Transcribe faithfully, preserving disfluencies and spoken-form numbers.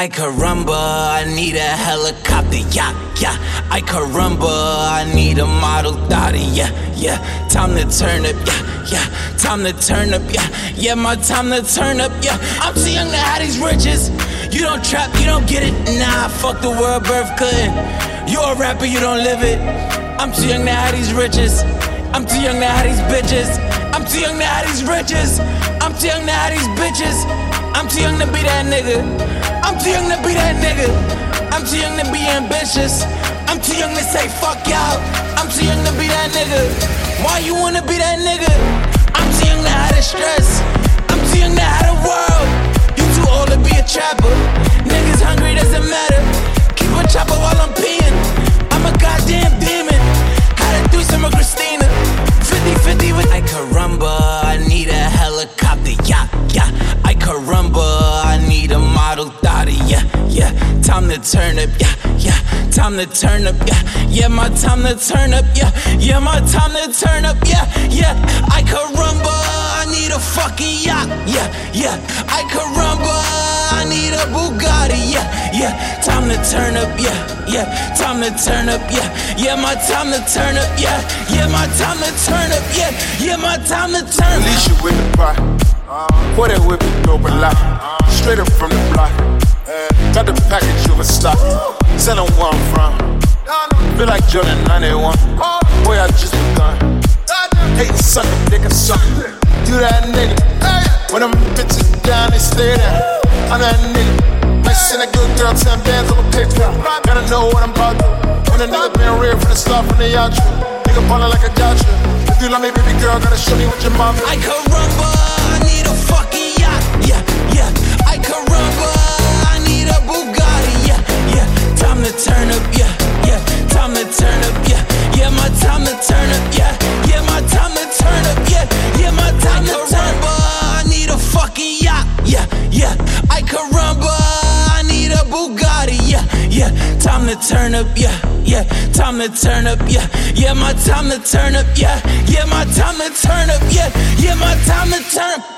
I caramba, I need a helicopter, yeah, yeah. I caramba, I need a model Thotty, yeah, yeah. Time to turn up, yeah, yeah. Time to turn up, yeah, yeah. My time to turn up, yeah. I'm too young to have these riches. You don't trap, you don't get it. Nah, fuck the world, birth couldn't. You a rapper, you don't live it. I'm too young to have these riches. I'm too young to have these bitches. I'm too young to have these riches. I'm too young to have these bitches. I'm too young to be that nigga. I'm too young to be that nigga. I'm too young to be ambitious. I'm too young to say fuck y'all. I'm too young to be that nigga. Why you wanna be that nigga? I'm too young to have the stress. I'm too young to have the world. You too old to be a trapper. Niggas hungry, doesn't matter. Keep a chopper while I'm peeing. I'm a goddamn demon. Had a threesome with Christina. fifty fifty with I caramba, I need a helicopter, yeah, yeah. I caramba, I need a model Thotty, yeah, yeah. Time to turn up, yeah, yeah. Time to turn up, yeah, yeah. My time to turn up, yeah, yeah. My time to turn up, yeah, yeah. I caramba, I need a fucking yacht, yeah, yeah. I caramba, I need a Bugatti, yeah, yeah. Time to turn up, yeah, yeah. Time to turn up, yeah, yeah. My time to turn up, yeah, yeah. My time to turn up, yeah, yeah. My time to turn up. Release you with the pot. Pour that whip and dope a lot. Straight up from the block. Got the package of a stock. Selling where I'm from. Feel like Jordan ninety-one. Boy, I just begun. Hating sucker, dick and sucker. Do that nigga. When them bitches down, they stay there. I'm that nigga. Might send a good girl ten bands on a picture. Gotta know what I'm about to. When a nigga been real from the start, from the outro. Nigga ballin' like a gotcha. If you love me, baby girl, gotta show me what your mom is. I caramba, I need a fucking yacht, yeah, yeah. I caramba, I need a Bugatti, yeah, yeah. Time to turn up, yeah, yeah. Time to turn up, yeah, yeah. My time to turn up, yeah, yeah. My time to turn up, yeah, yeah. My time to turn up. I need a fucking yacht, yeah, yeah. I caramba, I need a Bugatti, yeah, yeah. Time to turn up, yeah, yeah. Time to turn up, yeah, yeah. My time to turn up, yeah, yeah. My time to turn up, yeah, yeah. My time to turn up.